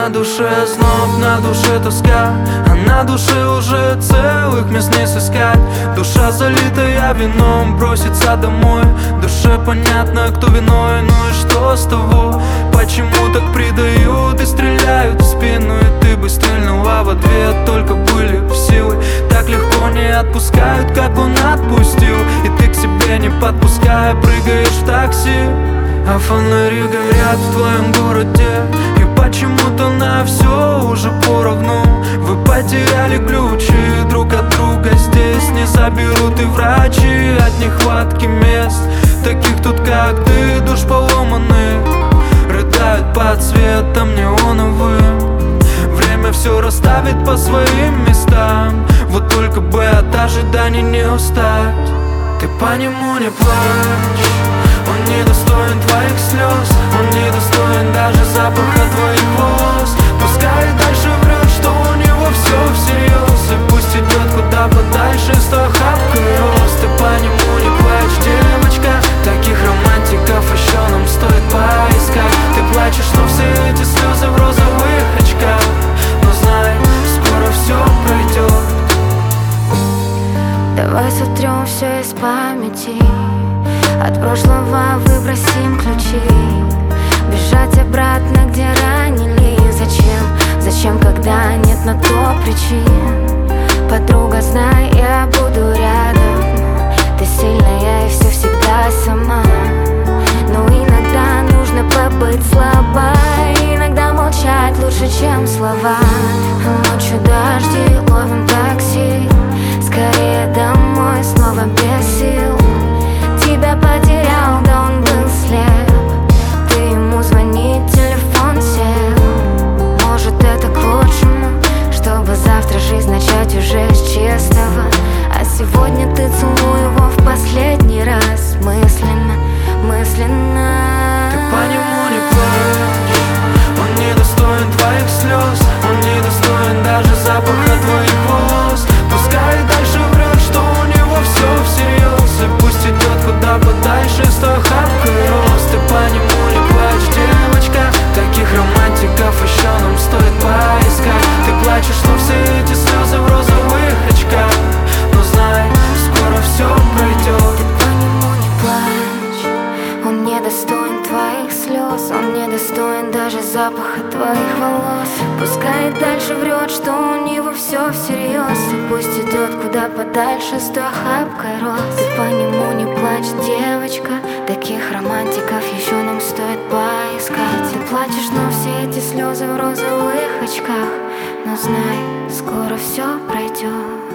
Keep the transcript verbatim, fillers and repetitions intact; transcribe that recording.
на душе знов, на душе тоска, а на душе уже целых мест не сыскать. Душа, залитая вином, бросится домой. Душе понятно, кто виной, ну и что с того? Почему так предают и стреляют в спину? И ты бы стрельнула в ответ, только были в силы. Так легко не отпускают, как он отпустил. И ты к себе не подпуская, прыгаешь в такси, а фонари горят в твоем городе. И почему-то на все уже поровну. Вы потеряли ключи друг от друга. Здесь не заберут и врачи от нехватки мест. Таких тут, как ты, душ поломанных, рыдают под светом неоновым. Время все расставит по своим местам. Вот только бы от ожиданий не устать. Ты по нему не плачь, он не достоин твоих слез. Он не достоин даже запаха твоих волос. Пускай дальше врет, что у него все всерьез. И пусть идет куда подальше с той хапкой роз. Ты по нему не плачь, девочка. Таких романтиков еще нам стоит поискать. Ты плачешь, но все эти слезы в розовых очках. Но знай, скоро все пройдет. Давай сотрем все из памяти, от прошлого выбросим ключи. Бежать обратно, где ранили. Зачем? Зачем, когда нет на то причин? Подруга, знай, я буду рядом. Ты сильная и все всегда сама. Но иногда нужно побыть слабой. Иногда молчать лучше, чем слова. Ночью дожди, ловим такси. Скорее домой, снова без сил. Тебя потерял, да он был слеп. Ты ему звонить, телефон сел. Может, это к лучшему, чтобы завтра жизнь начать уже с чистого. А сегодня ты целуй его в последний раз. Мысленно, мысленно. Ты по нему не плачь, он не достоин твоих слез. Он не достоин даже запаха твоих волос. Пускай дальше врет, что у него все всерьез. И пусть идет куда подальше с той хапкой роз. Ты по нему не плачь, девочка. Таких романтиков еще нам стоит поискать. Ты плачешь, но все эти слезы в розовых очках. Но знай, скоро все пройдет. Ты по нему не плачь, он не достоин твоих слез. Он не достоин даже запаха твоих волос. Пускай дальше врет, что у него все всерьез. И пусть идет куда подальше с той охапкой роз. Ты по нему не плачь, девочка. Таких романтиков еще нам стоит поискать. Ты плачешь, но все эти слезы в розовых очках. Но знай, скоро все пройдет.